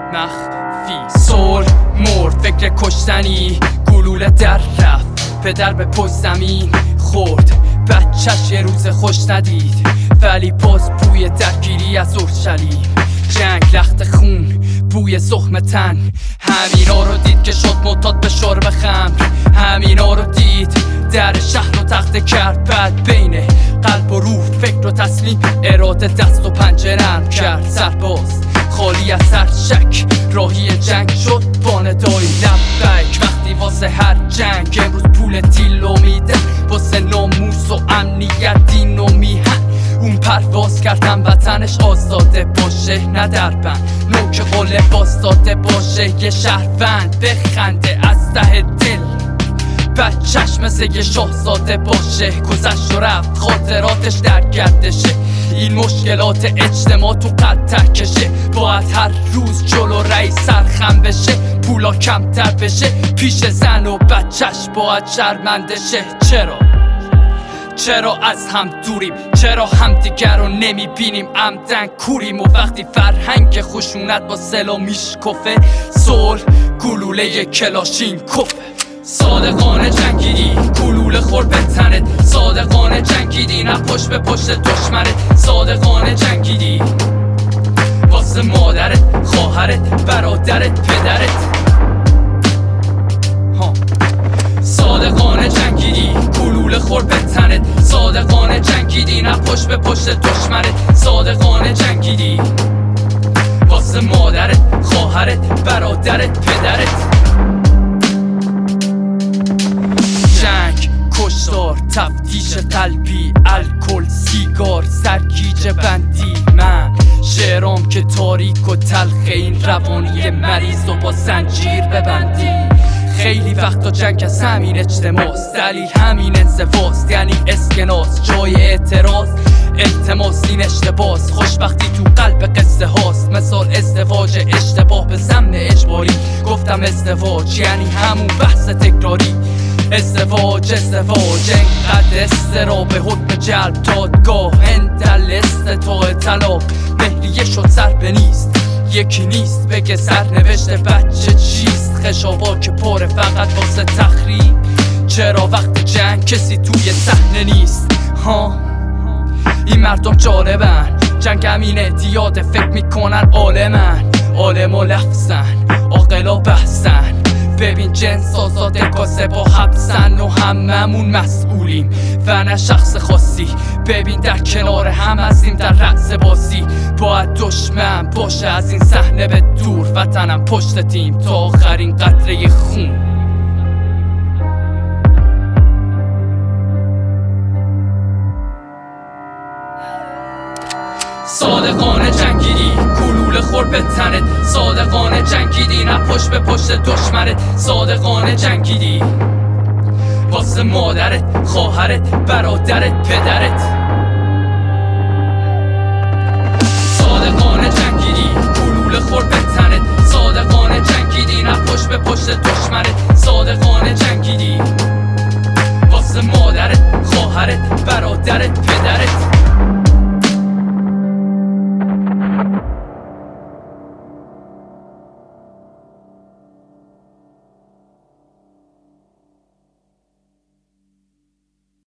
مخفی. صلح مرد فکر کشتنی، گلوله در رفت پدر به پشت زمین خورد، بچه‌ش یه روز خوش ندید ولی باز بوی درگیری از اورشلیم. جنگ لخت خون بوی زخم تن، همینا رو دید که شد معتاد به شرب خمر. همینا رو دید در شهر رو تخته کرد، بعد بین قلب و روح فکر و تسلیم اراده دست و پنجه نرم کرد. سرباز خالی از هر شک راهی جنگ شد با ندای لبیک. وقتی واسه هر جنگ امروز پول تیلو میدن، واسه ناموس و امنیت دین و میهن اون پرواز کردم وطنش آزاده باشه نه در بند، نوک قله باستاده باشه یه شهروند بخنده از ته دل، بچه‌ش مثل یه شاهزاده باشه. گذشت و رفت خاطراتش در گردشه، این مشکلات اجتماع تو قد تکشه. باید هر روز جلو رئیس سرخم بشه، پولا کمتر بشه پیش زن و بچه‌ش باید شرمنده شه. چرا از هم دوریم؟ چرا همدیگر رو نمیبینیم؟ عمدن کوریم و وقتی فرهنگ خشونت با سلاح میشکفه، صلح گلوله کلاشین کفه. صادقانه جنگیدی گلوله خورد به تنت، صادقانه جنگیدی نه پشت به پشت دشمنت، صادقانه جنگیدی واسه مادرت، خواهرت، برادرت، پدرت. صادقانه جنگیدی گلوله خورد به تنت، صادقانه جنگیدی نه پشت به پشت دشمنت، صادقانه جنگیدی واسه مادرت، خواهرت، برادرت، پدرت. جنگ، کشتار، تفتیش قلبی، الکل، سیگار، سرگیجه بندی. من شعرام که تاریک و تلخه، این روانی مریض و با زنجیر ببندی. خیلی وقتا جنگ از همین اجتماعست، دلیل همین انزواست، یعنی اسکناس جای اعتراض التماس. این اشتباس خوشبختی تو قلب قصه هاست، مثال ازدواج اشتباه به ضمن اجباری. گفتم ازدواج یعنی همون بحث تکراری. ازدواج انقدر استراب حکم جلب دادگاه، اندل استطاع طلاق مهریه شد سر به نیست. یکی نیست بگه سرنوشت بچه چیست، خشابا که پره فقط واسه تخریب. چرا وقت جنگ کسی توی صحنه نیست؟ این مردم جالبن، جنگ همین اعتیاد فکر میکنن عالمن، عالم و لفظن، عاقل و بحثن. ببین جنس آزاده کاسه با حبسن و هممون مسئولیم و نه شخص خاصی. ببین در کنار هم هستیم در رأس بازی، باید دشمن باشه از این صحنه به دور، وطنم پشت تیم تا آخرین قطره خون. صادقانه جنگیدی گلوله خورد به تنت، صادقانه جنگیدی نه پشت به پشت دشمنت، صادقانه جنگیدی واسه مادرت، خواهرت، برادرت، پدرت.